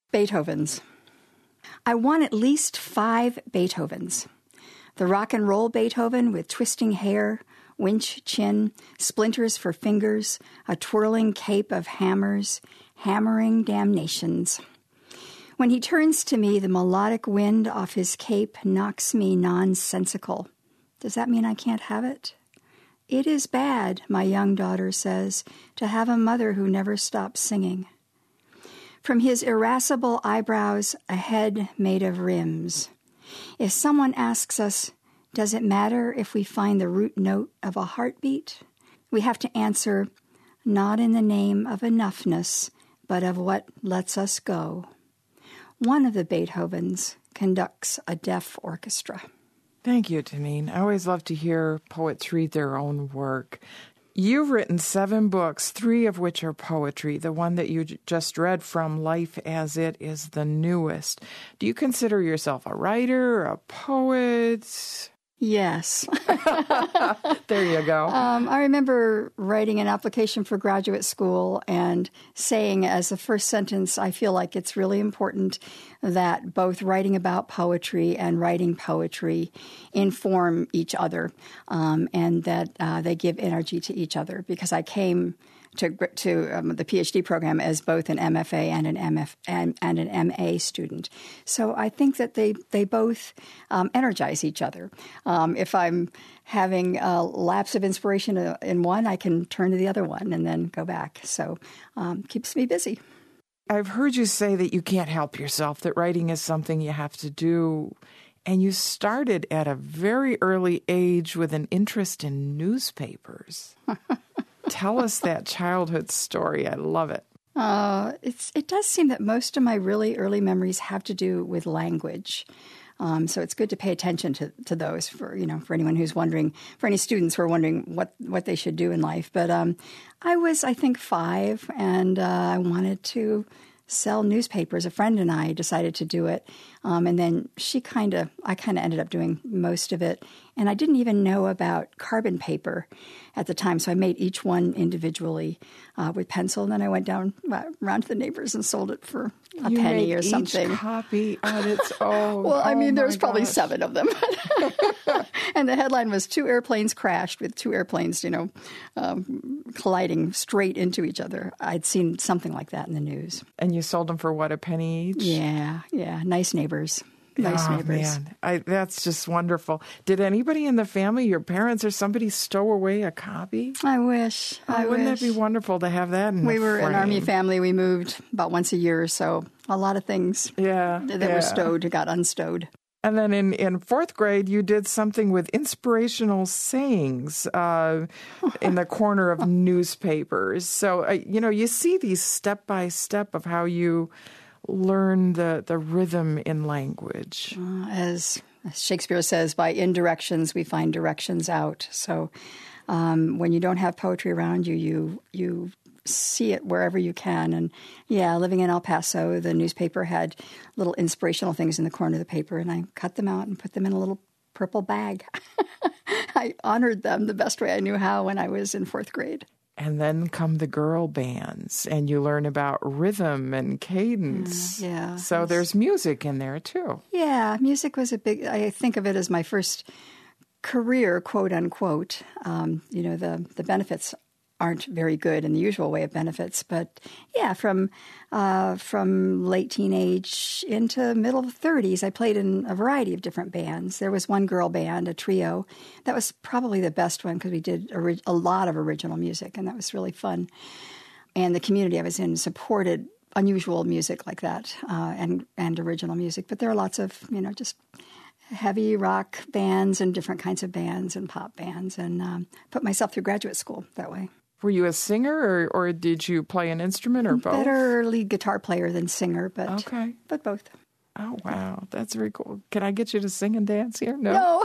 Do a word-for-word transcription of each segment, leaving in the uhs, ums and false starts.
Beethoven's. I want at least five Beethovens. The rock and roll Beethoven with twisting hair, winch chin, splinters for fingers, a twirling cape of hammers, hammering damnations. When he turns to me, the melodic wind off his cape knocks me nonsensical. Does that mean I can't have it? It is bad, my young daughter says, to have a mother who never stops singing. From his irascible eyebrows, a head made of rims. If someone asks us, does it matter if we find the root note of a heartbeat? We have to answer, not in the name of enoughness, but of what lets us go. One of the Beethovens conducts a deaf orchestra. Thank you, Deneen. I always love to hear poets read their own work. You've written seven books, three of which are poetry. The one that you just read from, Life as It, is the newest. Do you consider yourself a writer, a poet? Yes. There you go. Um, I remember writing an application for graduate school and saying as the first sentence, I feel like it's really important that both writing about poetry and writing poetry inform each other, um, and that uh, they give energy to each other, because I came to to um, the PhD program as both an M F A and an M F and, and an M A student. So I think that they they both um, energize each other. Um, if I'm having a lapse of inspiration in one, I can turn to the other one and then go back. So um, keeps me busy. I've heard you say that you can't help yourself, that writing is something you have to do. And you started at a very early age with an interest in newspapers. Tell us that childhood story. I love it. Uh, it's it does seem that most of my really early memories have to do with language. Um, so it's good to pay attention to, to those for, you know, for anyone who's wondering, for any students who are wondering what, what they should do in life. But um, I was, I think, five, and uh, I wanted to sell newspapers. A friend and I decided to do it. Um, and then she kind of, I kind of ended up doing most of it. And I didn't even know about carbon paper at the time. So I made each one individually uh, with pencil. And then I went down uh, around to the neighbors and sold it for a you penny made or something. Each copy on its own. Well, I mean, oh there was probably gosh. seven of them. And the headline was two airplanes crashed with two airplanes, you know, um, colliding straight into each other. I'd seen something like that in the news. And you sold them for what, a penny each? Yeah, yeah. Nice neighbors. Nice oh, neighbors. Man. I, that's just wonderful. Did anybody in the family, your parents or somebody, stow away a copy? I wish. Oh, I wouldn't wish. that be wonderful to have that in We a were frame? an Army family. We moved about once a year, so a lot of things yeah, that yeah. were stowed got unstowed. And then in, in fourth grade, you did something with inspirational sayings uh, in the corner of newspapers. So, uh, you know, you see these step by step of how you learn the, the rhythm in language. Uh, as Shakespeare says, by indirections we find directions out. So um, when you don't have poetry around you, you you see it wherever you can. And yeah, living in El Paso, the newspaper had little inspirational things in the corner of the paper, and I cut them out and put them in a little purple bag. I honored them the best way I knew how when I was in fourth grade. And then come the girl bands, and you learn about rhythm and cadence. Uh, yeah. So there's music in there, too. Yeah, music was a big, I think of it as my first career, quote unquote. Um, you know, the, the benefits aren't very good in the usual way of benefits. But yeah, from uh, from late teenage into middle thirties, I played in a variety of different bands. There was one girl band, a trio. That was probably the best one because we did a, a lot of original music, and that was really fun. And the community I was in supported unusual music like that uh, and, and original music. But there are lots of, you know, just heavy rock bands and different kinds of bands and pop bands, and um, put myself through graduate school that way. Were you a singer, or, or did you play an instrument, or both? Better lead guitar player than singer, but okay. but both. Oh, wow. That's very cool. Can I get you to sing and dance here? No. No.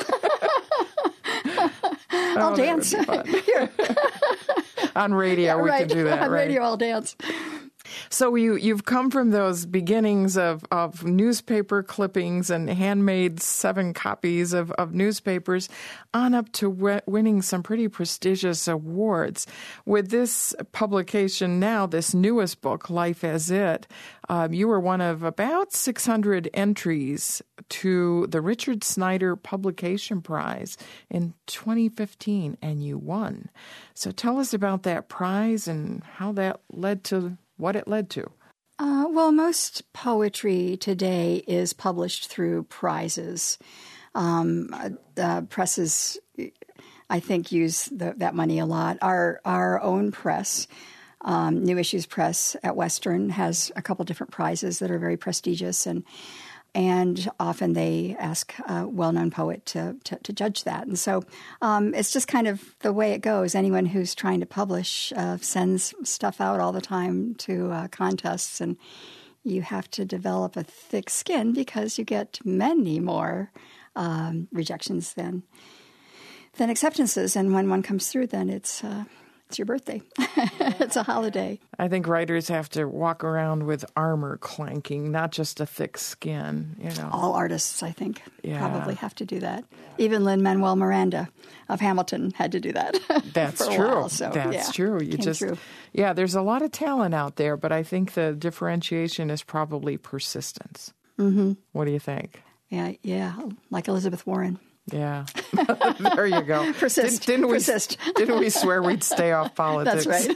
I'll oh, dance. Here. On radio, we right. can do that, On right? radio, I'll dance. So you, you've come from those beginnings of, of newspaper clippings and handmade seven copies of, of newspapers on up to w- winning some pretty prestigious awards. With this publication now, this newest book, Life as It, um, you were one of about six hundred entries to the Richard Snyder Publication Prize in twenty fifteen, and you won. So tell us about that prize and how that led to what it led to. Uh, well, most poetry today is published through prizes. Um, uh, presses, I think, use the, that money a lot. Our our own press, um, New Issues Press at Western, has a couple different prizes that are very prestigious, and and often they ask a well-known poet to, to, to judge that. And so um, it's just kind of the way it goes. Anyone who's trying to publish uh, sends stuff out all the time to uh, contests, and you have to develop a thick skin because you get many more um, rejections than than acceptances. And when one comes through, then it's uh, it's your birthday. It's a holiday. I think writers have to walk around with armor clanking, not just a thick skin. You know, all artists, I think, yeah. probably have to do that. Even Lin-Manuel Miranda of Hamilton had to do that. That's for a true. While, so, That's yeah, true. You just, through. yeah. There's a lot of talent out there, but I think the differentiation is probably persistence. Mm-hmm. What do you think? Yeah, yeah, like Elizabeth Warren. Yeah. There you go. Persist. Did, didn't we, Persist. Didn't we swear we'd stay off politics? That's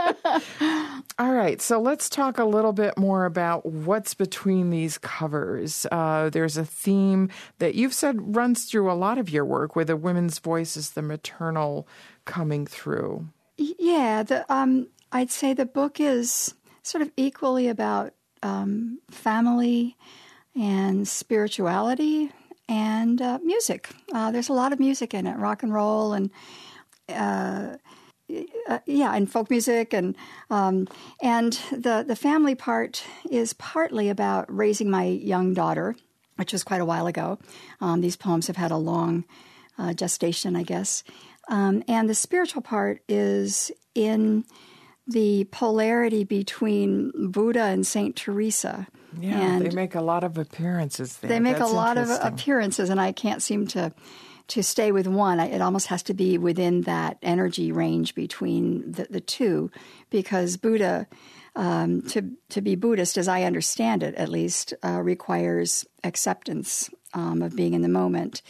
right. All right. So let's talk a little bit more about what's between these covers. Uh, there's a theme that you've said runs through a lot of your work, where the women's voice is the maternal coming through. Yeah. The, um, I'd say the book is sort of equally about um, family and spirituality and uh, music. Uh, there's a lot of music in it, rock and roll, and uh, uh, yeah, and folk music, and um, and the the family part is partly about raising my young daughter, which was quite a while ago. Um, these poems have had a long uh, gestation, I guess, um, and the spiritual part is in the polarity between Buddha and Saint Teresa. Yeah, and they make a lot of appearances there. They make That's a lot of appearances, and I can't seem to to stay with one. I, it almost has to be within that energy range between the, the two, because Buddha, um, to to be Buddhist, as I understand it, at least, uh, requires acceptance um, of being in the moment.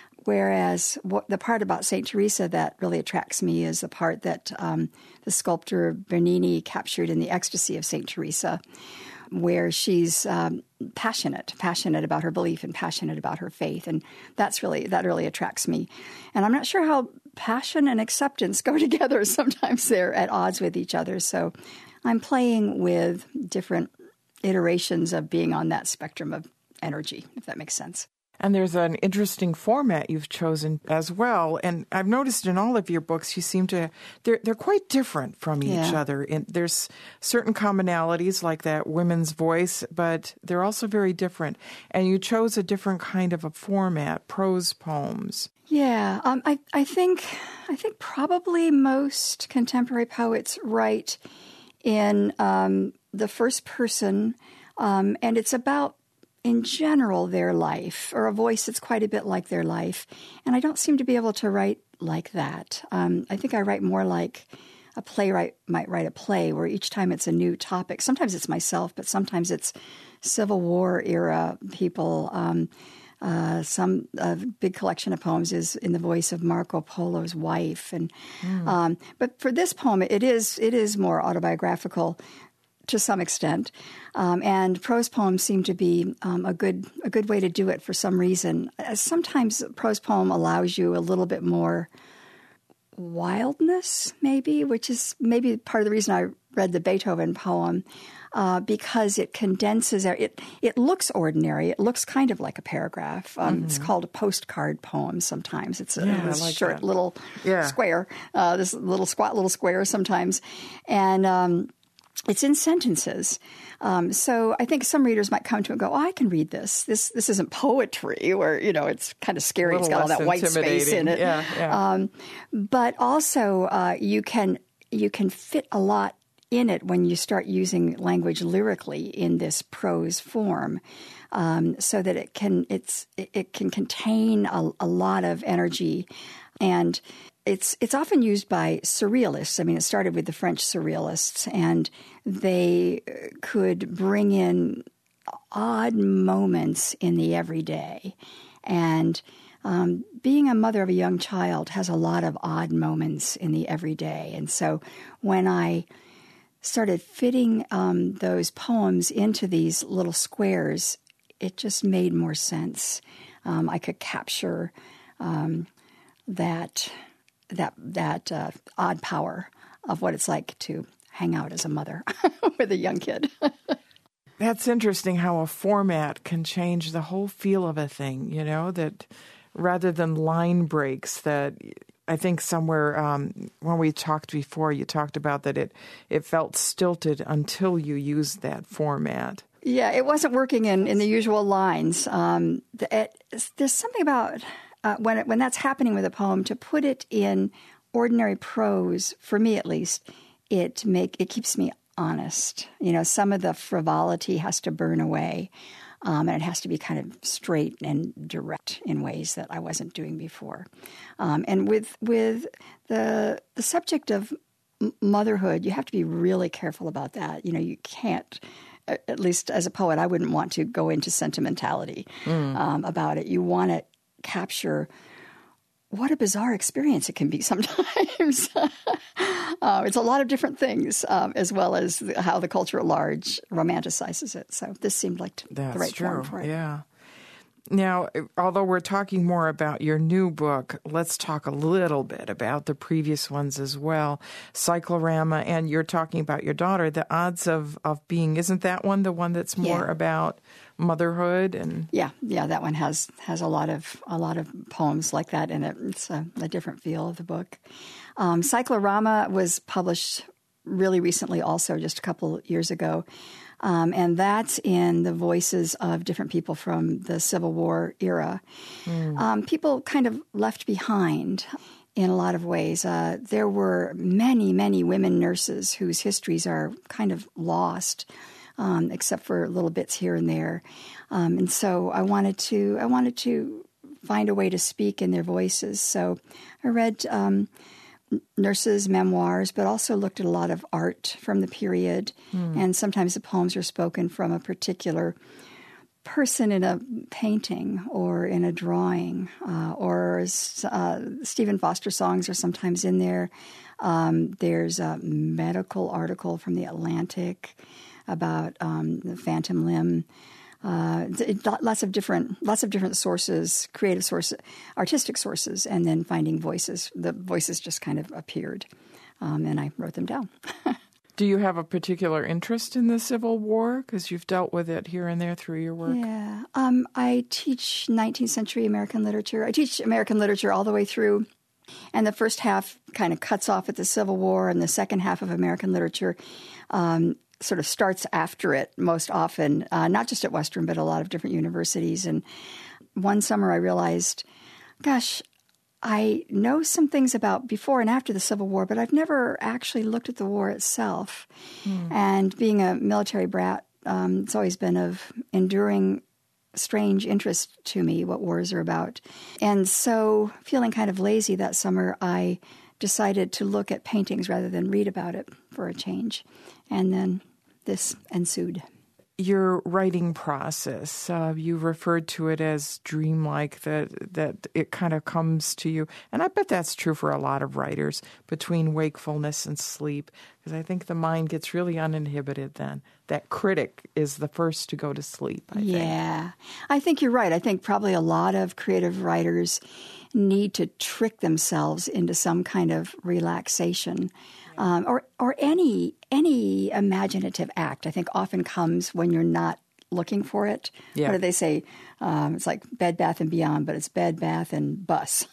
Whereas what, the part about Saint Teresa that really attracts me is the part that um, the sculptor Bernini captured in The Ecstasy of Saint Teresa, where she's um, passionate, passionate about her belief and passionate about her faith. And that's really, that really attracts me. And I'm not sure how passion and acceptance go together. Sometimes they're at odds with each other. So I'm playing with different iterations of being on that spectrum of energy, if that makes sense. And there's an interesting format you've chosen as well. And I've noticed in all of your books, you seem to, they're, they're quite different from each yeah. other. And there's certain commonalities like that women's voice, but they're also very different. And you chose a different kind of a format, prose poems. Yeah, um, I, I think, I think probably most contemporary poets write in um, the first person, um, and it's about, in general, their life, or a voice that's quite a bit like their life. And I don't seem to be able to write like that. Um, I think I write more like a playwright might write a play, where each time it's a new topic. Sometimes it's myself, but sometimes it's Civil War era people. Um, uh, some uh, big collection of poems is in the voice of Marco Polo's wife. And mm. um, but for this poem, it is it is more autobiographical to some extent, um, and prose poems seem to be um, a good a good way to do it for some reason. Sometimes a prose poem allows you a little bit more wildness, maybe, which is maybe part of the reason I read the Beethoven poem, uh, because it condenses. It it looks ordinary. It looks kind of like a paragraph. Um, mm-hmm. It's called a postcard poem. Sometimes it's a yeah, this like short that. little yeah. square, uh, this little squat little square sometimes, and. Um, It's in sentences. Um, so I think some readers might come to it and go, oh, I can read this. This this isn't poetry where, you know, it's kind of scary. It's got all that white space in it. Yeah, yeah. Um, but also uh, you can you can fit a lot in it when you start using language lyrically in this prose form, um, so that it can it's it, it can contain a, a lot of energy, and it's it's often used by surrealists. I mean, it started with the French surrealists, and they could bring in odd moments in the everyday, and Um, being a mother of a young child has a lot of odd moments in the everyday. And so when I started fitting um, those poems into these little squares, it just made more sense. Um, I could capture um, that that that uh, odd power of what it's like to hang out as a mother with a young kid. That's interesting how a format can change the whole feel of a thing, you know, that rather than line breaks that I think somewhere um, when we talked before, you talked about that it, it felt stilted until you used that format. Yeah, it wasn't working in, in the usual lines. Um, it, there's something about uh, when it, when that's happening with a poem, to put it in ordinary prose, for me at least, it make it keeps me honest. You know, some of the frivolity has to burn away. Um, and it has to be kind of straight and direct in ways that I wasn't doing before. Um, and with with the the subject of m- motherhood, you have to be really careful about that. You know, you can't, at least as a poet, I wouldn't want to go into sentimentality mm. um, about it. You want to capture what a bizarre experience it can be sometimes. uh, it's a lot of different things, um, as well as the, how the culture at large romanticizes it. So this seemed like t- the right true. form for it. Yeah. Now, although we're talking more about your new book, let's talk a little bit about the previous ones as well. Cyclorama, and you're talking about your daughter, The Odds of, of Being. Isn't that one the one that's more yeah. about motherhood? And yeah, yeah, that one has has a lot of a lot of poems like that in it. It's a, a different feel of the book. Um, Cyclorama was published really recently, also just a couple years ago. Um, and that's in the voices of different people from the Civil War era. Mm. Um, people kind of left behind in a lot of ways. Uh, there were many, many women nurses whose histories are kind of lost, um, except for little bits here and there. Um, and so I wanted to, I wanted to find a way to speak in their voices. So I read Um, nurses' memoirs, but also looked at a lot of art from the period. Mm. And sometimes the poems are spoken from a particular person in a painting or in a drawing, uh, or uh, Stephen Foster songs are sometimes in there. Um, there's a medical article from the Atlantic about um, the phantom limb. Uh, lots of different, lots of different sources, creative sources, artistic sources, and then finding voices. The voices just kind of appeared, um, and I wrote them down. Do you have a particular interest in the Civil War? Because you've dealt with it here and there through your work. Yeah, um, I teach nineteenth century American literature. I teach American literature all the way through, and the first half kind of cuts off at the Civil War, and the second half of American literature Um, sort of starts after it most often, uh, not just at Western, but a lot of different universities. And one summer I realized, gosh, I know some things about before and after the Civil War, but I've never actually looked at the war itself. Mm. And being a military brat, um, it's always been of enduring strange interest to me what wars are about. And so feeling kind of lazy that summer, I decided to look at paintings rather than read about it for a change. And then this ensued. Your writing process, uh, you referred to it as dreamlike, that that it kind of comes to you. And I bet that's true for a lot of writers, between wakefulness and sleep, because I think the mind gets really uninhibited then. That critic is the first to go to sleep, I think. Yeah, I think you're right. I think probably a lot of creative writers need to trick themselves into some kind of relaxation. Um, or or any any imaginative act, I think, often comes when you're not looking for it. Yeah. What do they say? Um, it's like Bed, Bath, and Beyond, but it's Bed, Bath, and Bus.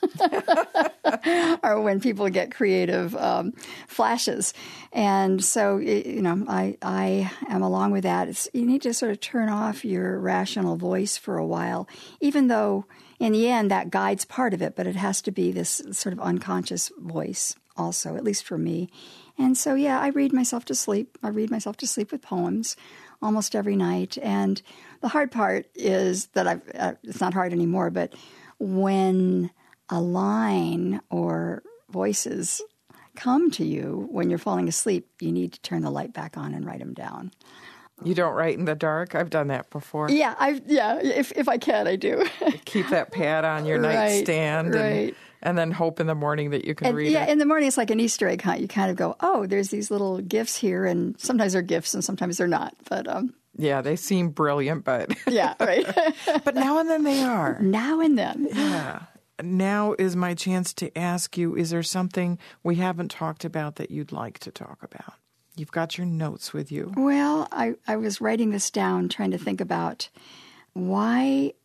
Or when people get creative um, flashes. And so, you know, I, I am along with that. It's, you need to sort of turn off your rational voice for a while, even though in the end that guides part of it, but it has to be this sort of unconscious voice also, at least for me. And so, yeah, I read myself to sleep. I read myself to sleep with poems almost every night. And the hard part is that I've, uh, it's not hard anymore, but when a line or voices come to you when you're falling asleep, you need to turn the light back on and write them down. You don't write in the dark? I've done that before. Yeah, I yeah. If if I can, I do. Keep that pad on your right, nightstand, right. And, and then hope in the morning that you can and, read yeah, it. Yeah, in the morning it's like an Easter egg hunt. You kind of go, oh, there's these little gifts here, and sometimes they're gifts and sometimes they're not. But um, yeah, they seem brilliant, but yeah, right. But now and then they are. Now and then. Yeah. Now is my chance to ask you: is there something we haven't talked about that you'd like to talk about? You've got your notes with you. Well, I, I was writing this down, trying to think about why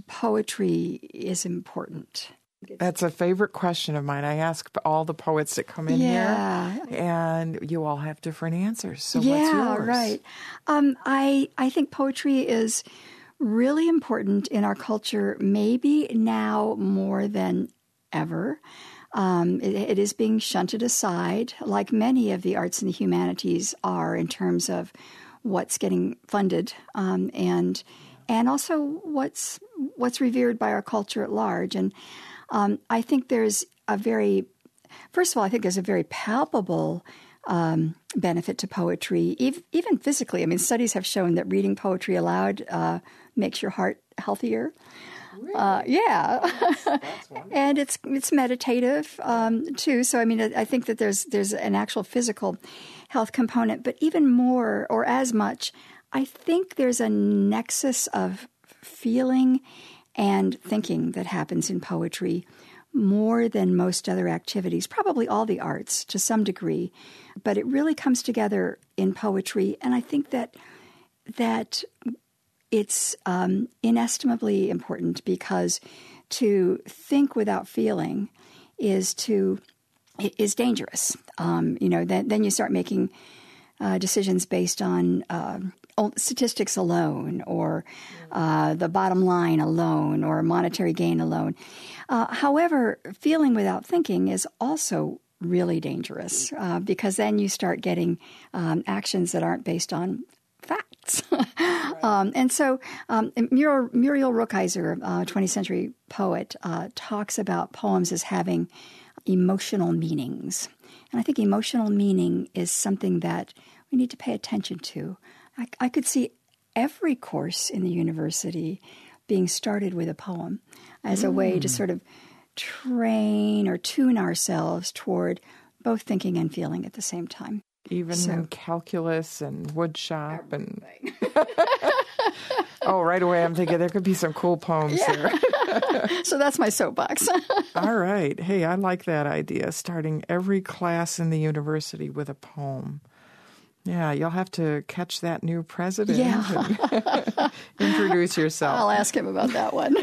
poetry is important. That's a favorite question of mine. I ask all the poets that come in yeah. here, and you all have different answers. So yeah, what's yours? right. Um, I I think poetry is really important in our culture, maybe now more than ever. Um, it, it is being shunted aside, like many of the arts and the humanities are, in terms of what's getting funded um, and and also what's what's revered by our culture at large. And um, I think there's a very, first of all, I think there's a very palpable um, benefit to poetry, ev- even physically. I mean, studies have shown that reading poetry aloud uh, makes your heart healthier. Really? Uh, yeah, that's, that's and it's it's meditative um, too. So I mean, I, I think that there's there's an actual physical health component, but even more or as much, I think there's a nexus of feeling and thinking that happens in poetry more than most other activities. Probably all the arts to some degree, but it really comes together in poetry, and I think that that. It's um, inestimably important because to think without feeling is to is dangerous. Um, you know, then then you start making uh, decisions based on uh, statistics alone, or uh, the bottom line alone, or monetary gain alone. Uh, however, feeling without thinking is also really dangerous uh, because then you start getting um, actions that aren't based on facts. um, and so um, Muriel, Muriel Rukeyser, a twentieth century poet, uh, talks about poems as having emotional meanings. And I think emotional meaning is something that we need to pay attention to. I, I could see every course in the university being started with a poem as a mm. way to sort of train or tune ourselves toward both thinking and feeling at the same time. Even so, in calculus and woodshop and oh, right away I'm thinking there could be some cool poems yeah. here. So that's my soapbox. All right. Hey, I like that idea, starting every class in the university with a poem. Yeah, you'll have to catch that new president yeah. and introduce yourself. I'll ask him about that one.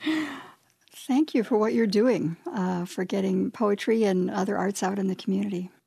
Thank you for what you're doing, uh, for getting poetry and other arts out in the community.